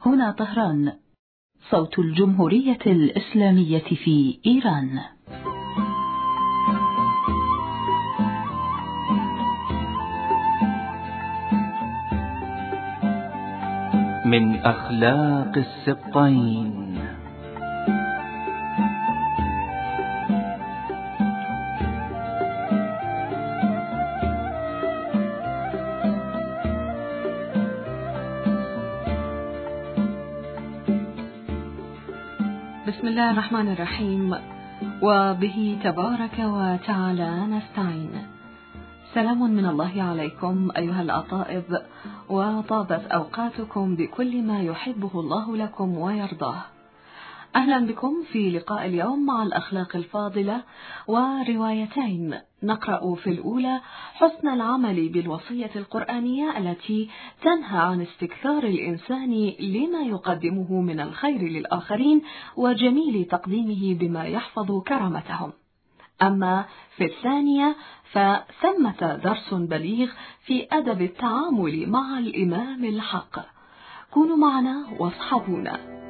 هنا طهران، صوت الجمهورية الإسلامية في إيران. من أخلاق السبطين. بسم الله الرحمن الرحيم، وبه تبارك وتعالى نستعين. سلام من الله عليكم أيها الأطائب، وطابت أوقاتكم بكل ما يحبه الله لكم ويرضاه. أهلا بكم في لقاء اليوم مع الأخلاق الفاضلة وروايتين. نقرأ في الأولى حسن العمل بالوصية القرآنية التي تنهى عن استكثار الإنسان لما يقدمه من الخير للآخرين وجميل تقديمه بما يحفظ كرامتهم. أما في الثانية فثمة درس بليغ في أدب التعامل مع الإمام الحق. كونوا معنا واصحبونا.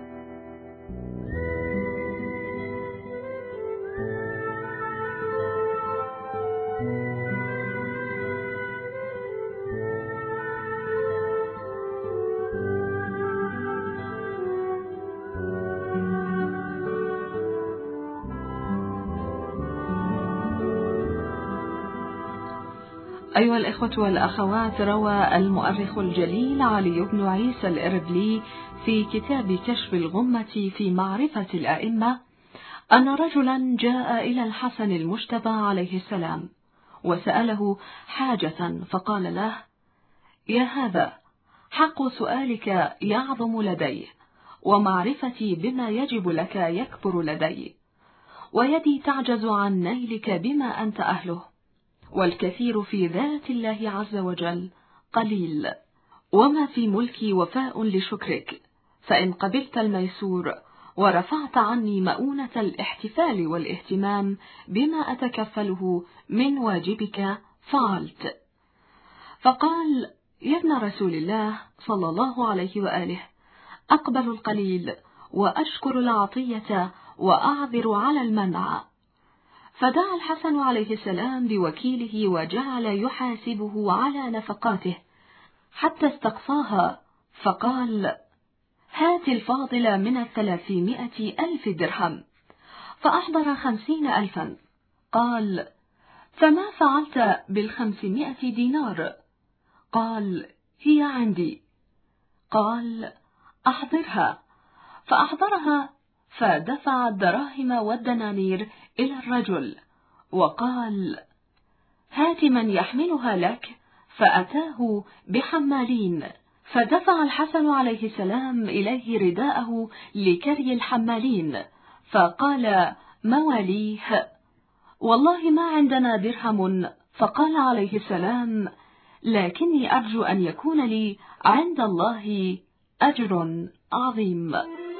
أيها الإخوة والأخوات، روى المؤرخ الجليل علي بن عيسى الإربلي في كتاب كشف الغمة في معرفة الأئمة أن رجلا جاء إلى الحسن المجتبى عليه السلام وسأله حاجة، فقال له: يا هذا، حق سؤالك يعظم لدي، ومعرفتي بما يجب لك يكبر لدي، ويدي تعجز عن نيلك بما أنت أهله، والكثير في ذات الله عز وجل قليل، وما في ملكي وفاء لشكرك، فإن قبلت الميسور ورفعت عني مؤونة الاحتفال والاهتمام بما أتكفله من واجبك فعلت. فقال: يا ابن رسول الله صلى الله عليه وآله، أقبل القليل وأشكر العطية وأعذر على المنع. فدعا الحسن عليه السلام بوكيله وجعل يحاسبه على نفقاته حتى استقصاها، فقال: هات الفاضل من 300,000 درهم. فأحضر 50,000. قال: فما فعلت 500 دينار؟ قال: هي عندي. قال: أحضرها. فأحضرها، فدفع الدراهم والدنانير إلى الرجل وقال: هات من يحملها لك. فأتاه بحمالين، فدفع الحسن عليه السلام إليه رداءه لكري الحمالين، فقال مواليه: والله ما عندنا درهم. فقال عليه السلام: لكني أرجو أن يكون لي عند الله أجر عظيم.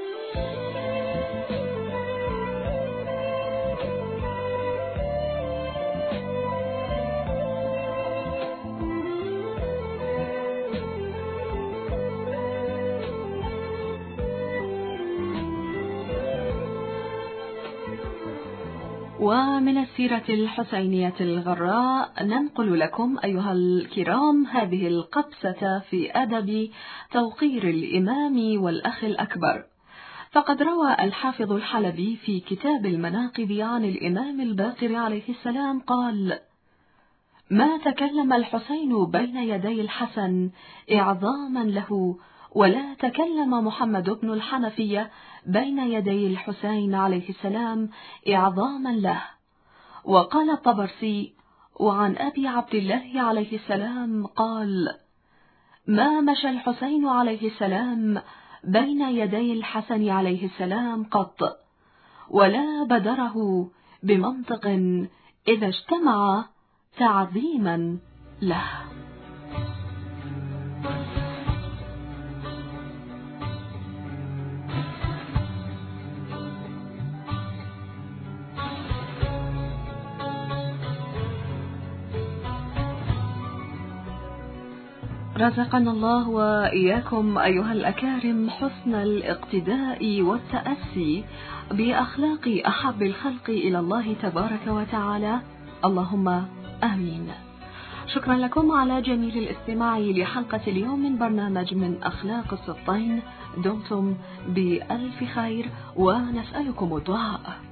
ومن السيرة الحسينية الغراء ننقل لكم أيها الكرام هذه القبسة في أدب توقير الإمام والأخ الأكبر. فقد روى الحافظ الحلبي في كتاب المناقب عن الإمام الباقر عليه السلام قال: ما تكلم الحسين بين يدي الحسن إعظاما له، ولا تكلم محمد بن الحنفية بين يدي الحسين عليه السلام إعظاما له. وقال الطبرسي: وعن أبي عبد الله عليه السلام قال: ما مشى الحسين عليه السلام بين يدي الحسن عليه السلام قط، ولا بدره بمنطق إذا اجتمع تعظيما له. رزقنا الله وإياكم أيها الأكارم حسن الاقتداء والتأسي بأخلاق أحب الخلق إلى الله تبارك وتعالى، اللهم آمين. شكرا لكم على جميل الاستماع لحلقة اليوم من برنامج من أخلاق السبطين. دمتم بألف خير ونسألكم الدعاء.